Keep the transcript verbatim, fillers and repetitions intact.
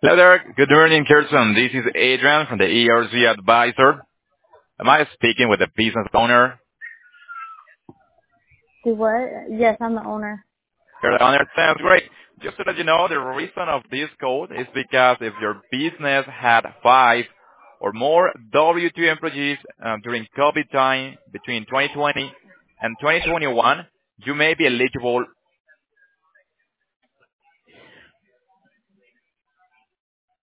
Hello there. Good morning, Kirsten. This is Adrian from the E R Z Advisor. Am I speaking with the business owner? Do what? Yes, I'm the owner. Your owner sounds great. Just to let you know, the reason of this code is because if your business had five or more W two employees um, during COVID time between twenty twenty and twenty twenty-one, you may be eligible